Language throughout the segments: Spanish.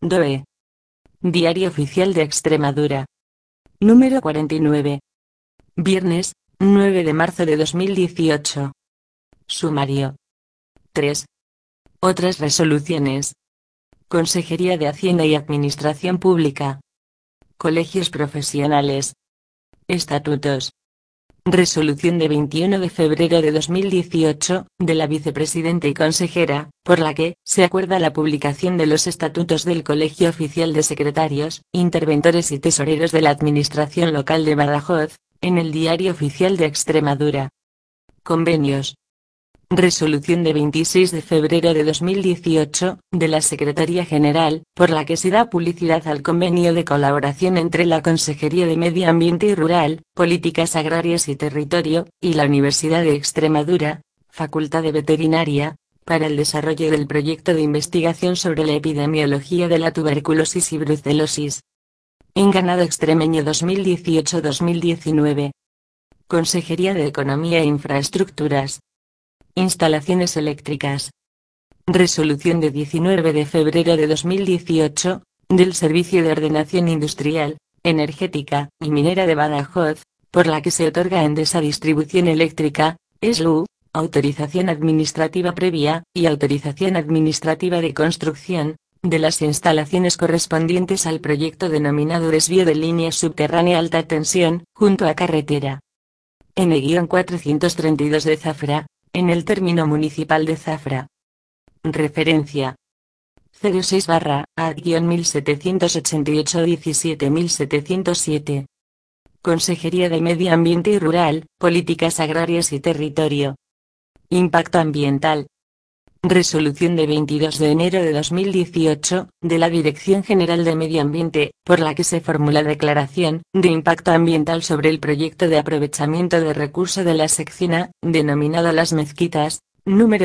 DOE. Diario Oficial de Extremadura. Número 49. Viernes, 9 de marzo de 2018. Sumario. 3. Otras resoluciones. Consejería de Hacienda y Administración Pública. Colegios profesionales. Estatutos. Resolución de 21 de febrero de 2018, de la vicepresidenta y consejera, por la que se acuerda la publicación de los estatutos del Colegio Oficial de Secretarios, Interventores y Tesoreros de la Administración Local de Badajoz, en el Diario Oficial de Extremadura. Convenios. Resolución de 26 de febrero de 2018, de la Secretaría General, por la que se da publicidad al convenio de colaboración entre la Consejería de Medio Ambiente y Rural, Políticas Agrarias y Territorio, y la Universidad de Extremadura, Facultad de Veterinaria, para el desarrollo del proyecto de investigación sobre la epidemiología de la tuberculosis y brucelosis en ganado extremeño 2018-2019. Consejería de Economía e Infraestructuras. Instalaciones eléctricas. Resolución de 19 de febrero de 2018, del Servicio de Ordenación Industrial, Energética y Minera de Badajoz, por la que se otorga a Endesa Distribución Eléctrica, ESLU, autorización administrativa previa, y autorización administrativa de construcción, de las instalaciones correspondientes al proyecto denominado Desvío de Línea Subterránea Alta Tensión, junto a carretera N-432 de Zafra, en el término municipal de Zafra. Referencia 06-AD-1788-17707. Consejería de Medio Ambiente y Rural, Políticas Agrarias y Territorio. Impacto ambiental. Resolución de 22 de enero de 2018, de la Dirección General de Medio Ambiente, por la que se formula declaración de impacto ambiental sobre el proyecto de aprovechamiento de recurso de la sección A, denominado Las Mezquitas, número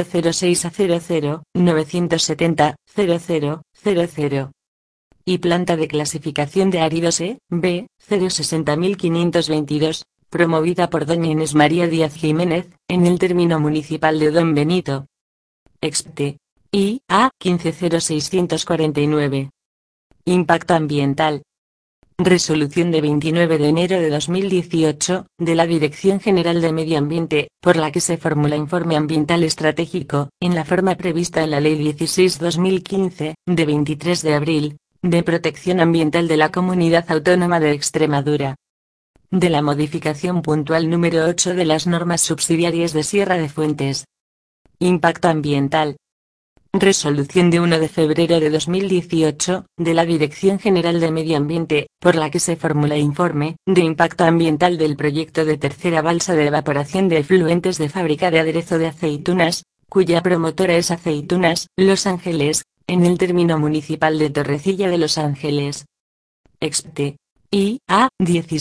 06A00-970-0000. Y planta de clasificación de áridos E.B. 060522, promovida por doña Inés María Díaz Jiménez, en el término municipal de Don Benito. Expte. I.A. 150649. Impacto ambiental. Resolución de 29 de enero de 2018, de la Dirección General de Medio Ambiente, por la que se formula informe ambiental estratégico, en la forma prevista en la Ley 16/2015, de 23 de abril, de protección ambiental de la Comunidad Autónoma de Extremadura. De la modificación puntual número 8 de las normas subsidiarias de Sierra de Fuentes. Impacto ambiental. Resolución de 1 de febrero de 2018, de la Dirección General de Medio Ambiente, por la que se formula informe de impacto ambiental del proyecto de tercera balsa de evaporación de efluentes de fábrica de aderezo de aceitunas, cuya promotora es Aceitunas Los Ángeles, en el término municipal de Torrecilla de Los Ángeles. Expte. I.A.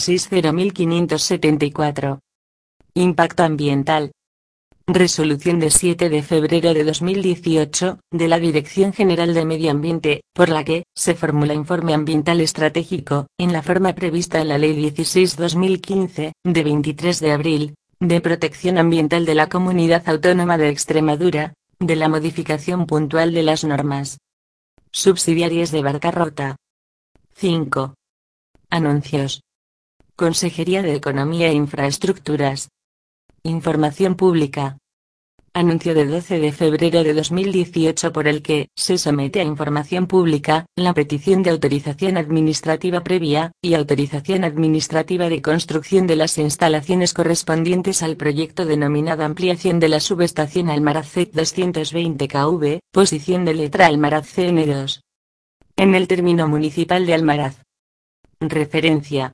160574. Impacto ambiental. Resolución de 7 de febrero de 2018, de la Dirección General de Medio Ambiente, por la que se formula informe ambiental estratégico, en la forma prevista en la Ley 16/2015, de 23 de abril, de protección ambiental de la Comunidad Autónoma de Extremadura, de la modificación puntual de las normas subsidiarias de Barcarrota. 5. Anuncios. Consejería de Economía e Infraestructuras. Información pública. Anuncio de 12 de febrero de 2018 por el que se somete a información pública la petición de autorización administrativa previa y autorización administrativa de construcción de las instalaciones correspondientes al proyecto denominado ampliación de la subestación Almaraz C220 kV, posición de letra Almaraz CN2. En el término municipal de Almaraz. Referencia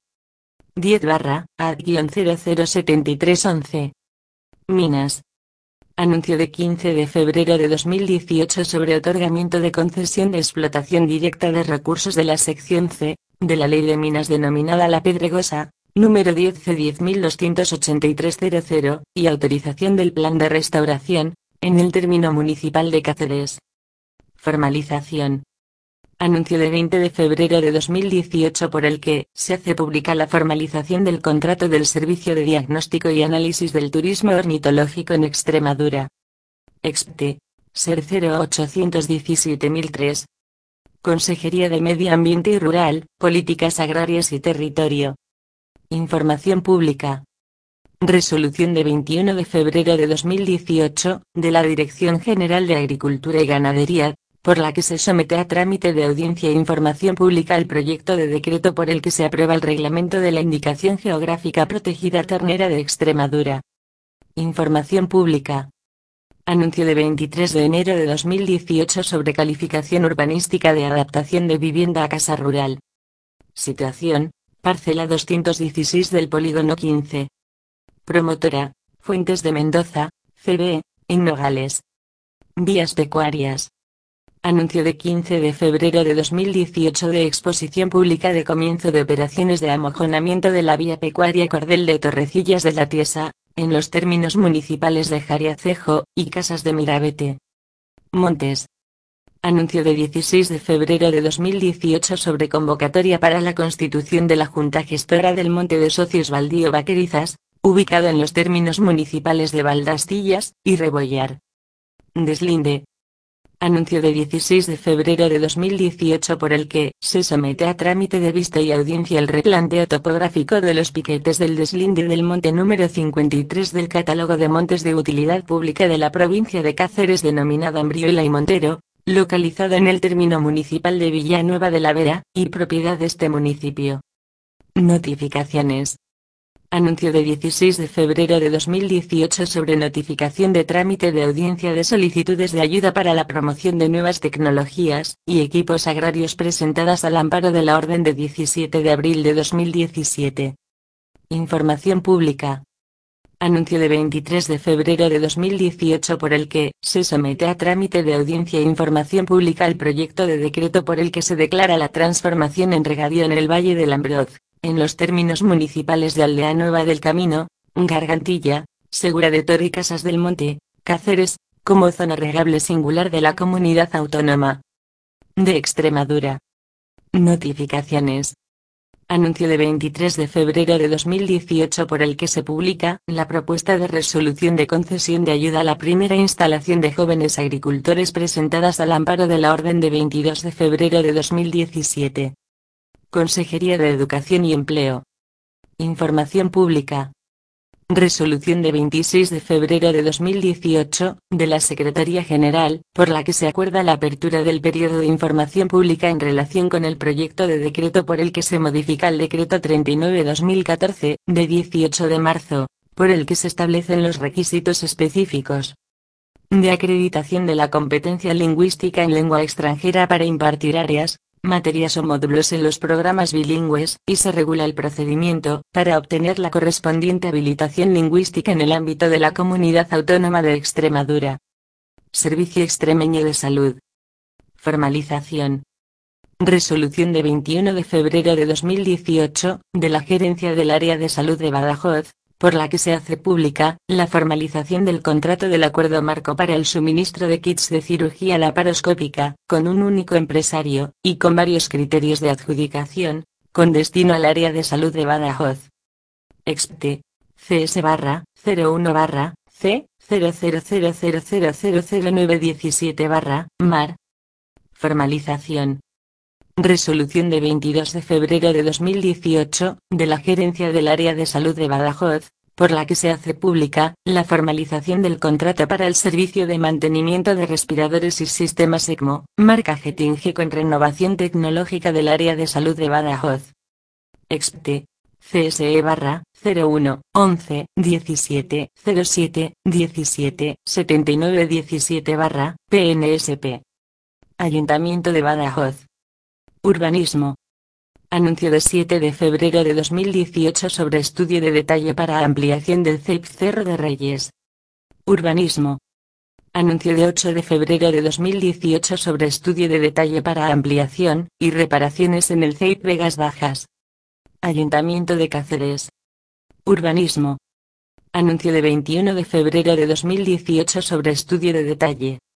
10/AD-007311. Minas. Anuncio de 15 de febrero de 2018 sobre otorgamiento de concesión de explotación directa de recursos de la sección C, de la Ley de Minas denominada La Pedregosa, número 10C1028300, y autorización del plan de restauración, en el término municipal de Cáceres. Formalización. Anuncio de 20 de febrero de 2018 por el que se hace pública la formalización del contrato del Servicio de Diagnóstico y Análisis del Turismo Ornitológico en Extremadura. Expte. Ser 0817003. Consejería de Medio Ambiente y Rural, Políticas Agrarias y Territorio. Información pública. Resolución de 21 de febrero de 2018, de la Dirección General de Agricultura y Ganadería, por la que se somete a trámite de audiencia e información pública el proyecto de decreto por el que se aprueba el reglamento de la Indicación Geográfica Protegida Ternera de Extremadura. Información pública. Anuncio de 23 de enero de 2018 sobre calificación urbanística de adaptación de vivienda a casa rural. Situación: parcela 216 del polígono 15. Promotora: Fuentes de Mendoza, CB, en Nogales. Vías pecuarias. Anuncio de 15 de febrero de 2018 de exposición pública de comienzo de operaciones de amojonamiento de la vía pecuaria Cordel de Torrecillas de la Tiesa, en los términos municipales de Jariacejo y Casas de Mirabete. Montes. Anuncio de 16 de febrero de 2018 sobre convocatoria para la constitución de la Junta Gestora del Monte de Socios Baldío Vaquerizas, ubicado en los términos municipales de Valdastillas y Rebollar. Deslinde. Anuncio de 16 de febrero de 2018 por el que se somete a trámite de vista y audiencia el replanteo topográfico de los piquetes del deslinde del monte número 53 del catálogo de montes de utilidad pública de la provincia de Cáceres denominado Ambriola y Montero, localizado en el término municipal de Villanueva de la Vera, y propiedad de este municipio. Notificaciones. Anuncio de 16 de febrero de 2018 sobre notificación de trámite de audiencia de solicitudes de ayuda para la promoción de nuevas tecnologías y equipos agrarios presentadas al amparo de la orden de 17 de abril de 2017. Información pública. Anuncio de 23 de febrero de 2018 por el que se somete a trámite de audiencia e información pública el proyecto de decreto por el que se declara la transformación en regadío en el Valle del Ambroz, en los términos municipales de Aldea Nueva del Camino, Gargantilla, Segura de Tor y Casas del Monte, Cáceres, como zona regable singular de la Comunidad Autónoma de Extremadura. Notificaciones. Anuncio de 23 de febrero de 2018 por el que se publica la propuesta de resolución de concesión de ayuda a la primera instalación de jóvenes agricultores presentadas al amparo de la orden de 22 de febrero de 2017. Consejería de Educación y Empleo. Información pública. Resolución de 26 de febrero de 2018, de la Secretaría General, por la que se acuerda la apertura del periodo de información pública en relación con el proyecto de decreto por el que se modifica el Decreto 39/2014, de 18 de marzo, por el que se establecen los requisitos específicos de acreditación de la competencia lingüística en lengua extranjera para impartir áreas, materias o módulos en los programas bilingües, y se regula el procedimiento para obtener la correspondiente habilitación lingüística en el ámbito de la Comunidad Autónoma de Extremadura. Servicio Extremeño de Salud. Formalización. Resolución de 21 de febrero de 2018, de la Gerencia del Área de Salud de Badajoz, por la que se hace pública la formalización del contrato del acuerdo marco para el suministro de kits de cirugía laparoscópica, con un único empresario, y con varios criterios de adjudicación, con destino al área de salud de Badajoz. Expte. CS/01/C 0000000917/Mar. Formalización. Resolución de 22 de febrero de 2018, de la Gerencia del Área de Salud de Badajoz, por la que se hace pública la formalización del contrato para el servicio de mantenimiento de respiradores y sistemas ECMO, marca Getinge con renovación tecnológica del Área de Salud de Badajoz. Expte. CSE/01-11-17-17-79-17/PNSP. Ayuntamiento de Badajoz. Urbanismo. Anuncio de 7 de febrero de 2018 sobre estudio de detalle para ampliación del CEIP Cerro de Reyes. Urbanismo. Anuncio de 8 de febrero de 2018 sobre estudio de detalle para ampliación y reparaciones en el CEIP Vegas Bajas. Ayuntamiento de Cáceres. Urbanismo. Anuncio de 21 de febrero de 2018 sobre estudio de detalle